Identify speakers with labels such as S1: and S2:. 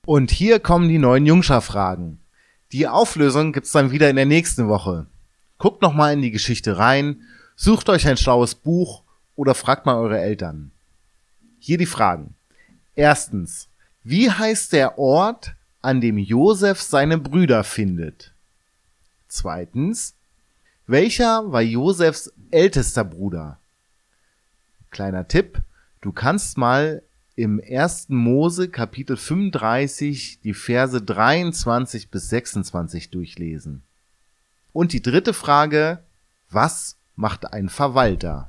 S1: Und hier kommen die neuen Jungscha-Fragen. Die Auflösung gibt's dann wieder in der nächsten Woche. Guckt nochmal in die Geschichte rein, sucht euch ein schlaues Buch oder fragt mal eure Eltern. Hier die Fragen. Erstens, wie heißt der Ort, an dem Josef seine Brüder findet? Zweitens, welcher war Josefs ältester Bruder? Kleiner Tipp, du kannst mal im 1. Mose Kapitel 35 die Verse 23 bis 26 durchlesen. Und die dritte Frage, was macht ein Verwalter?